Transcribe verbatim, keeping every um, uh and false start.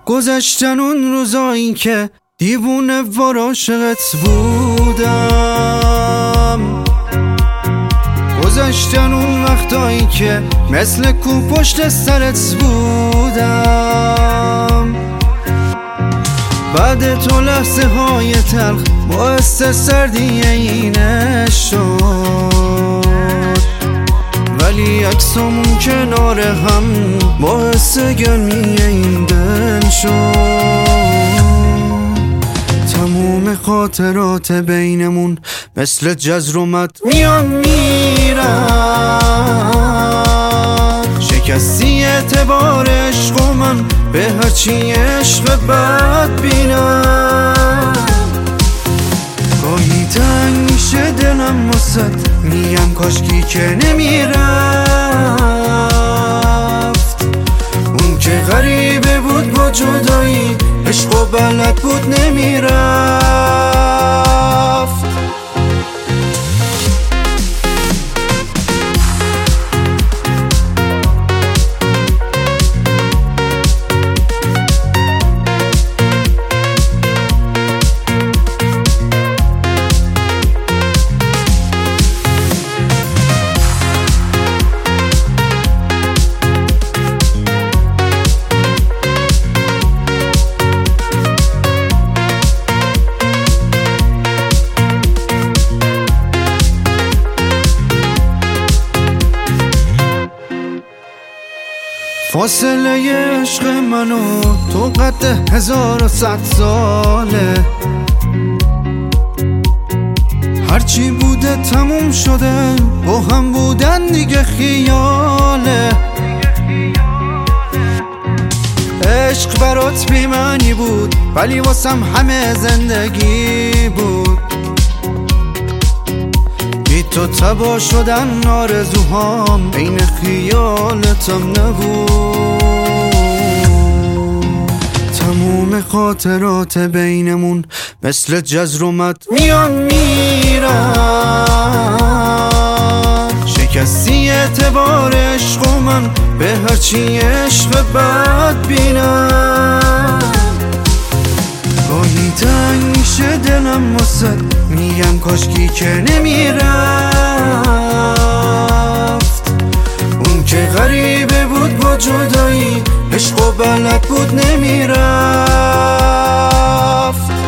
گذشتن اون روزایی که دیوونه وار عاشقت بودم، گذشتن اون وقتایی که مثل کو پشت سرت بودم. بعد تو لحظه های تلخ باعث سردی اینه شد، ولی عکسمون کنار هم باعث گرمی این دل شد. تموم خاطرات بینمون مثل جزر اومد میان میرم، شکستی اعتبار عشق و من به هرچی عشق بد بینم. گاهی تنگ میشه دلم واسد، میگم کاشکی که نمیرفت. اون که غریبه بود با جدایی، عشق و بلد بود نمیرفت. فاصله عشق من و تو قد هزار و صد ساله، هرچی بوده تموم شده، با هم بودن دیگه خیاله. عشق برات بی‌معنی بود ولی واسم همه زندگی بود. بی تو تبا شدن آرزوهام، این خیالتم نبود. تموم خاطرات بینمون مثل جزر اومد میان میرم، شکستی اعتبار عشق و من به هرچی عشق بد بینم. گاهی تنگ میشه دلم واسد، میگم کاشکی که نمیرفت. اون که غریبه بود با جدایی، عشق و بلد بود نمیرفت.